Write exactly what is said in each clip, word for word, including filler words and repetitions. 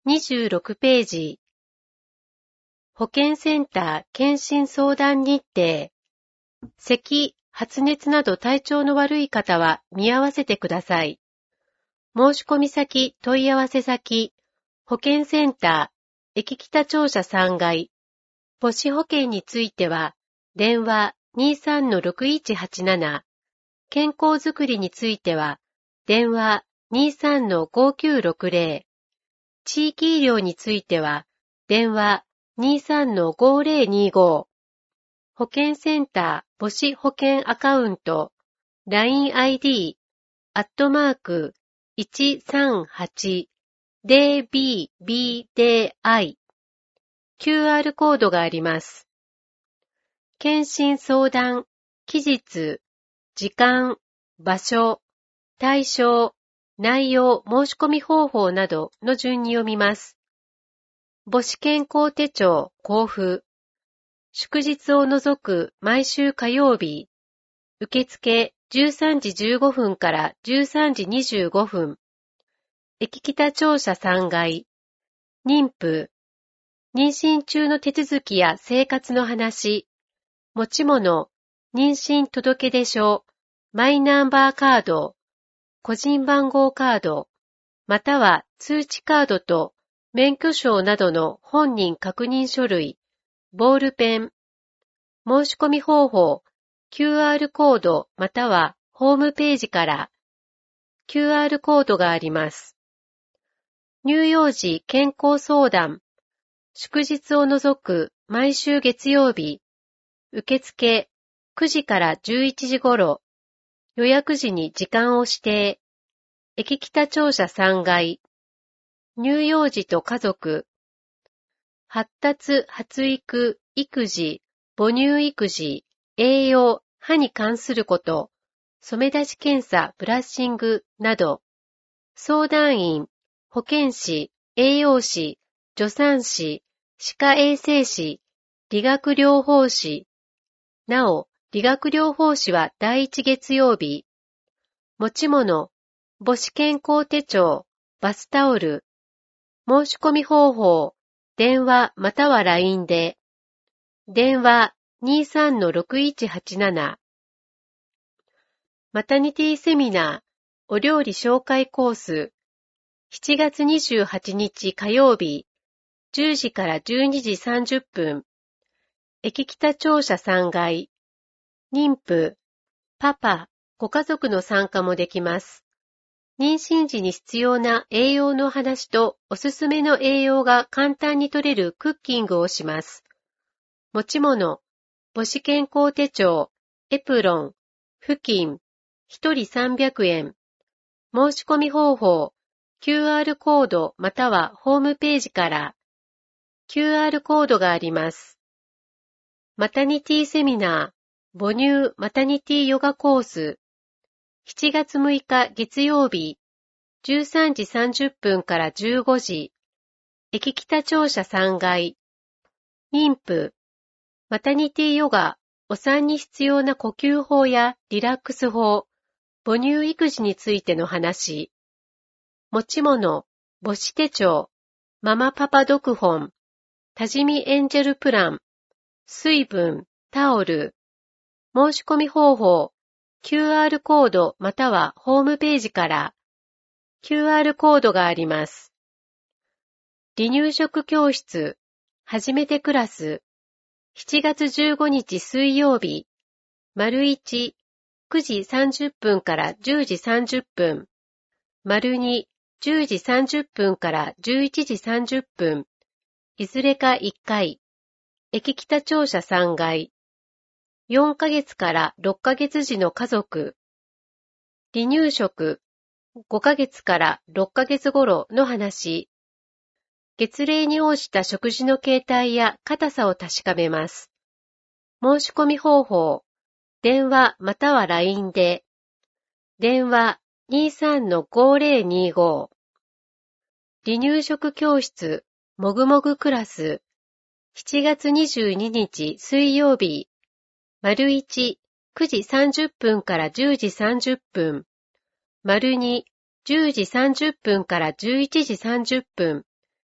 にじゅうろくページ。保健センター検診相談日程。咳、発熱など体調の悪い方は見合わせてください。申し込み先、問い合わせ先、保健センター、駅北庁舎さんがい。母子保健については、電話 にじゅうさんのろくいちはちなな。健康づくりについては、電話 にじゅうさんのごきゅうろくぜろ。地域医療については、電話 にじゅうさんのごぜろにご。保健センター母子保健アカウント、ラインアイディー、アットマーク、いちさんはち、ゼロビービーゼーアイ。キューアール コードがあります。検診相談、期日、時間、場所、対象、内容、申し込み方法などの順に読みます。母子健康手帳交付。祝日を除く毎週火曜日。受付じゅうさんじじゅうごふんからじゅうさんじにじゅうごふん。駅北庁舎さんがい。妊婦。妊娠中の手続きや生活の話。持ち物。妊娠届出書。マイナンバーカード。個人番号カード。または通知カードと免許証などの本人確認書類。ボールペン。申し込み方法。キューアール コードまたはホームページから キューアール コードがあります。乳幼児健康相談。祝日を除く毎週月曜日。受付くじからじゅういちじ頃。予約時に時間を指定。駅北庁舎さんがい。乳幼児と家族。発達、発育、育児、母乳育児、栄養、歯に関すること、染め出し検査、ブラッシングなど、相談員、保健師、栄養士、助産師、歯科衛生士、理学療法士。なお、理学療法士は第一月曜日。持ち物、母子健康手帳、バスタオル。申し込み方法、電話または ライン で。電話 にじゅうさんのろくいちはちなな。マタニティセミナー、お料理紹介コース。しちがつにじゅうはちにち火曜日、じゅうじからじゅうにじさんじゅっぷん。駅北庁舎さんがい。妊婦、パパ、ご家族の参加もできます。妊娠時に必要な栄養の話とおすすめの栄養が簡単に取れるクッキングをします。持ち物、母子健康手帳、エプロン、布巾、ひとりさんびゃくえん。申し込み方法、キューアール コードまたはホームページから キューアール コードがあります。マタニティセミナー、母乳マタニティヨガコース。しちがつむいか月曜日、じゅうさんじさんじゅっぷんからじゅうごじ。駅北庁舎さんがい。妊婦、マタニティヨガ、お産に必要な呼吸法やリラックス法、母乳育児についての話。持ち物、母子手帳、ママパパ読本、多治見エンジェルプラン、水分、タオル。申し込み方法、キューアール コードまたはホームページから キューアール コードがあります。離乳食教室、初めてクラス。しちがつじゅうごにち水曜日、丸いち、くじさんじゅっぷんからじゅうじさんじゅっぷん。丸に、じゅうじさんじゅっぷんからじゅういちじさんじゅっぷん。いずれかいっかい。駅北庁舎さんがい。よんかげつからろっかげつ時の家族。離乳食、ごかげつからろっかげつ頃の話。月齢に応じた食事の形態や硬さを確かめます。申し込み方法、電話または ライン で。電話 にじゅうさんのごぜろにご。離乳食教室、もぐもぐクラス。しちがつにじゅうににち水曜日、丸いち、くじさんじゅっぷんからじゅうじさんじゅっぷん。丸に、じゅうじさんじゅっぷんからじゅういちじさんじゅっぷん。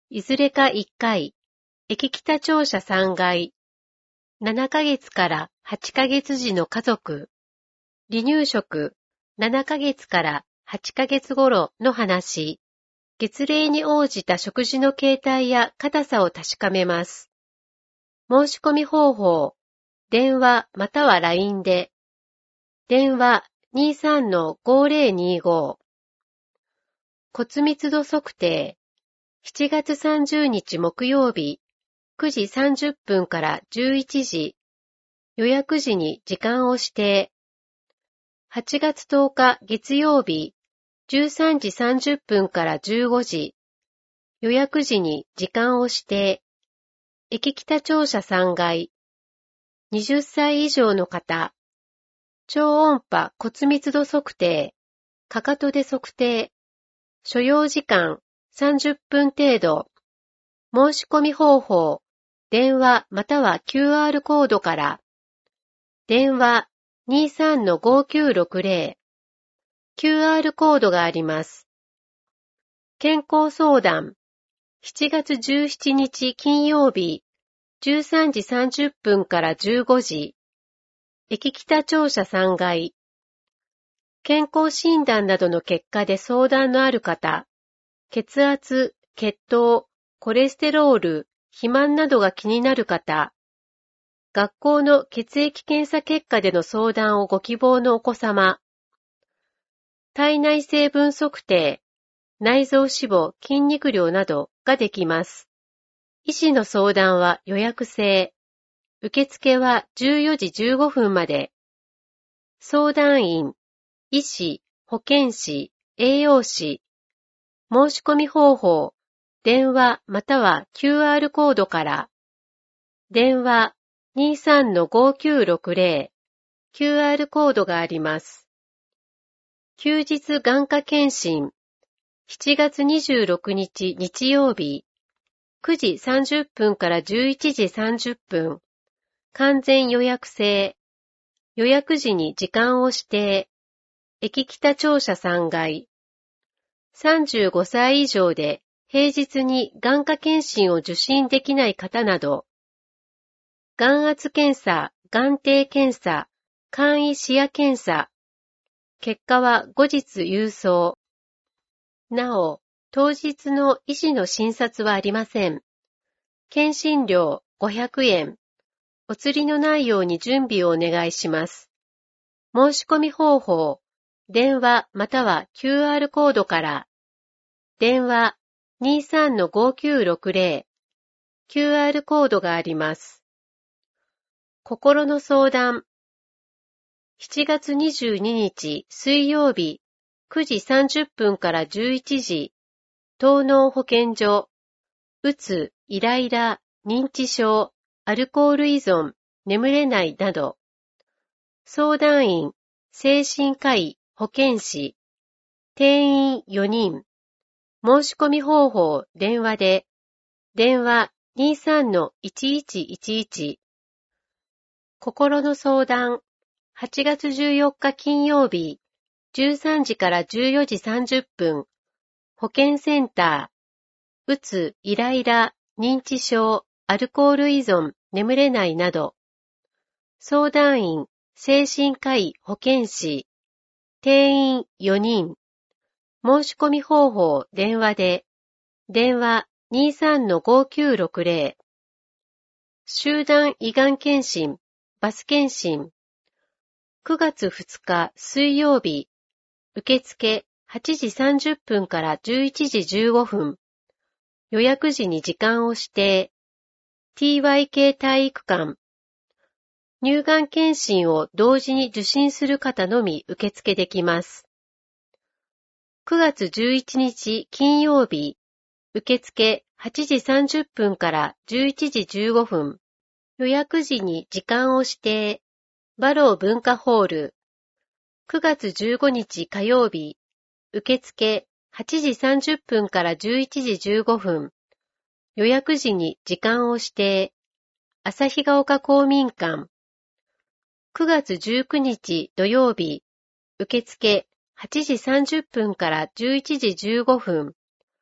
いずれかいっかい、駅北庁舎さんがい、ななかげつからはちかげつ時の家族、離乳食、ななかげつからはちかげつ頃の話、月齢に応じた食事の形態や硬さを確かめます。申し込み方法、電話または ライン で、電話 にさんのごーぜろにご、骨密度測定、しちがつさんじゅうにち木曜日、くじさんじゅっぷんからじゅういちじ、予約時に時間を指定。はちがつとおか月曜日、じゅうさんじさんじゅっぷんからじゅうごじ、予約時に時間を指定。駅北庁舎さんがい。はたち以上の方。超音波骨密度測定。かかとで測定。所要時間さんじゅっぷん程度。申し込み方法。電話または キューアール コードから。電話 にさんのごーきゅうろくぜろ。キューアール コードがあります。健康相談。しちがつじゅうしちにち金曜日、じゅうさんじさんじゅっぷんからじゅうごじ。駅北庁舎さんがい。健康診断などの結果で相談のある方、血圧、血糖、コレステロール、肥満などが気になる方、学校の血液検査結果での相談をご希望のお子様、体内成分測定、内臓脂肪、筋肉量などができます。医師の相談は予約制。受付はじゅうよじじゅうごふんまで。相談員、医師、保健師、栄養士。申し込み方法、電話または キューアール コードから。電話 にさんのごーきゅうろくぜろ。キューアール コードがあります。休日眼科検診。しちがつにじゅうろくにち日曜日。くじさんじゅっぷんからじゅういちじさんじゅっぷん。完全予約制。予約時に時間を指定。駅北庁舎さんがい。さんじゅうごさい以上で平日に眼科検診を受診できない方など。眼圧検査、眼底検査、簡易視野検査。結果は後日郵送。なお、当日の医師の診察はありません。検診料ごひゃくえん。お釣りのないように準備をお願いします。申し込み方法、電話または キューアール コードから。電話 にさんのごーきゅうろくぜろ。キューアール コードがあります。心の相談。しちがつにじゅうににち水曜日、くじさんじゅっぷんからじゅういちじ。東農保健所。うつ、イライラ、認知症、アルコール依存、眠れないなど。相談員、精神科医、保健師。定員よにん。申し込み方法、電話で。電話 にさんのいちいちいちいち。心の相談。はちがつじゅうよっか金曜日、じゅうさんじからじゅうよじさんじゅっぷん。保健センター。うつ、イライラ、認知症、アルコール依存、眠れないなど。相談員、精神科医、保健師。定員よにん。申し込み方法、電話で。電話 にさんのごーきゅうろくぜろ。集団胃がん検診、バス検診。くがつふつか水曜日。受付はちじさんじゅっぷんからじゅういちじじゅうごふん。予約時に時間を指定。ティーワイケー 体育館。乳がん検診を同時に受診する方のみ受付できます。くがつじゅういちにち金曜日。受付はちじさんじゅっぷんからじゅういちじじゅうごふん。予約時に時間を指定。バロー文化ホール。くがつじゅうごにち火曜日。受付はちじさんじゅっぷんからじゅういちじじゅうごふん。予約時に時間を指定。旭ヶ丘公民館。くがつじゅうくにち土曜日。受付はちじさんじゅっぷんからじゅういちじじゅうごふん。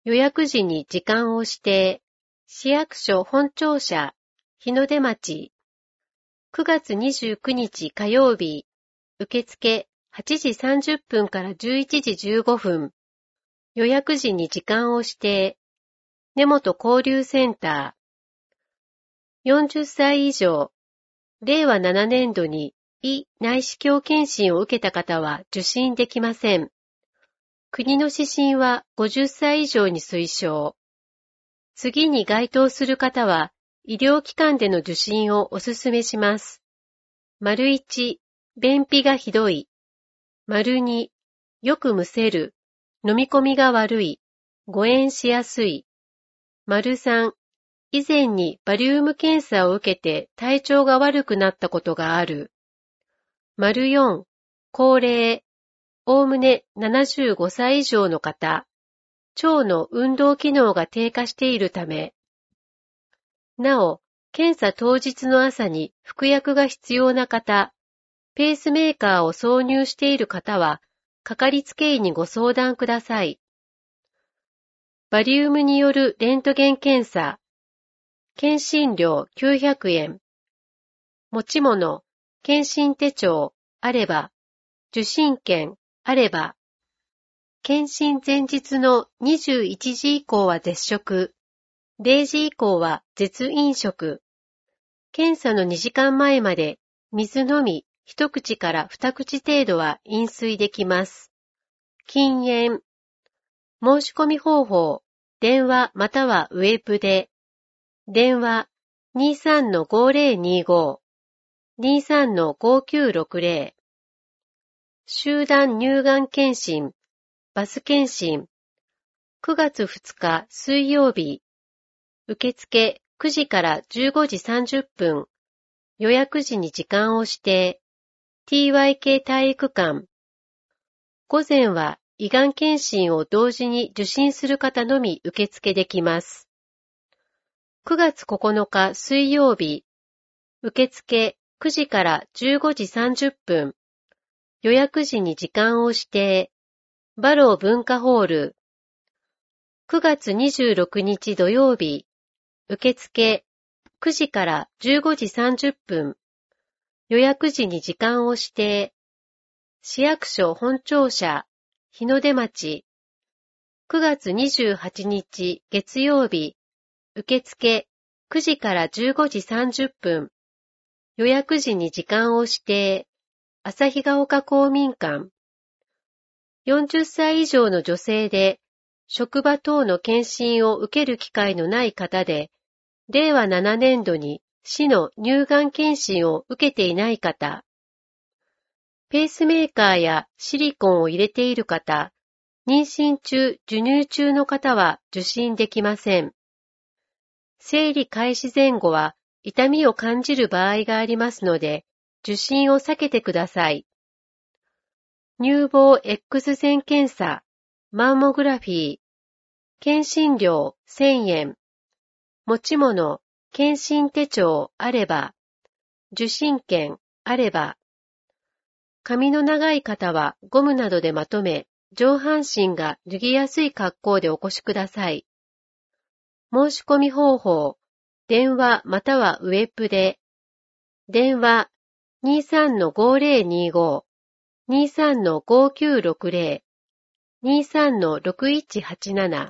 予約時に時間を指定。市役所本庁舎、日の出町。くがつにじゅうくにち火曜日。受付はちじさんじゅっぷんからじゅういちじじゅうごふん。予約時に時間を指定。根本交流センター。よんじゅっさい以上。れいわななねんどに胃内視鏡検診を受けた方は受診できません。国の指針はごじゅっさい以上に推奨。次に該当する方は医療機関での受診をお勧めします。丸いち、便秘がひどい。丸に、よくむせる。飲み込みが悪い。誤嚥しやすい。丸さん、以前にバリウム検査を受けて体調が悪くなったことがある。丸よん、高齢。おおむねななじゅうごさい以上の方。腸の運動機能が低下しているため。なお、検査当日の朝に服薬が必要な方、ペースメーカーを挿入している方は、かかりつけ医にご相談ください。バリウムによるレントゲン検査。検診料きゅうひゃくえん。持ち物、検診手帳、あれば。受診券、あれば。検診前日のにじゅういちじ以降は絶食。れいじ以降は絶飲食。検査のにじかんまえまで水のみ一口から二口程度は飲水できます。禁煙。申し込み方法、電話またはウェブで。電話 にじゅうさんのごぜろにご、にじゅうさんのごきゅうろくぜろ。集団乳がん検診、バス検診。くがつふつか水曜日。受付くじからじゅうごじさんじゅっぷん。予約時に時間を指定。ティーワイケー 体育館。午前は胃がん検診を同時に受診する方のみ受付できます。くがつここのか水曜日。受付くじからじゅうごじさんじゅっぷん。予約時に時間を指定。バロー文化ホール。くがつにじゅうろくにち土曜日。受付くじからじゅうごじさんじゅっぷん。予約時に時間を指定。市役所本庁舎、日の出町。くがつにじゅうはちにち月曜日。受付くじからじゅうごじさんじゅっぷん。予約時に時間を指定。旭ヶ丘公民館。よんじゅっさい以上の女性で、職場等の検診を受ける機会のない方で、れいわななねんどに市の乳がん検診を受けていない方、ペースメーカーやシリコンを入れている方、妊娠中、授乳中の方は受診できません。生理開始前後は痛みを感じる場合がありますので、受診を避けてください。乳房 X 線検査、マンモグラフィー、検診料せんえん。持ち物、検診手帳あれば、受診券あれば、髪の長い方はゴムなどでまとめ、上半身が脱ぎやすい格好でお越しください。申し込み方法、電話またはウェブで、電話 にじゅうさんのごぜろにご、にじゅうさんのごきゅうろくぜろ、にじゅうさんのろくいちはちなな。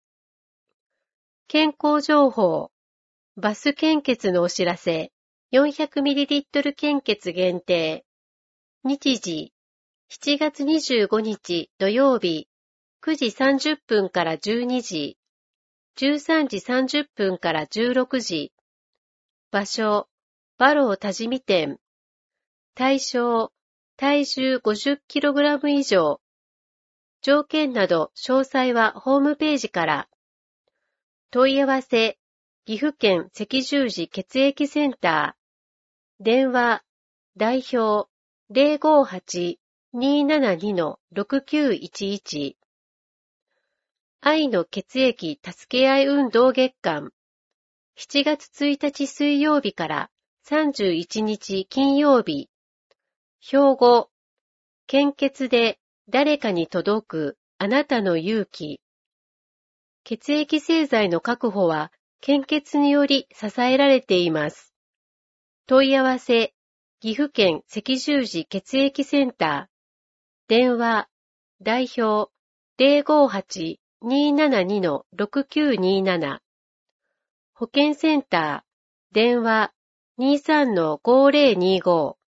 健康情報、バス献血のお知らせ、よんひゃくミリリットル 献血限定。日時、しちがつにじゅうごにち土曜日、くじさんじゅっぷんからじゅうにじ、じゅうさんじさんじゅっぷんからじゅうろくじ。場所、バロー多治見店。対象、体重 ごじゅっキログラム 以上。条件など詳細はホームページから。問い合わせ、岐阜県赤十字血液センター。電話、代表、ぜろごはち にーななに ろくきゅういちいち。愛の血液助け合い運動月間。しちがつついたち水曜日からさんじゅういちにち金曜日。標語、献血で誰かに届くあなたの勇気。 血液製剤の確保は献血により支えられています。問い合わせ、岐阜県赤十字血液センター。電話、代表 ゼロごはち にーななに ろくきゅうにーなな。保健センター、電話 にーさん ごーぜろにーご。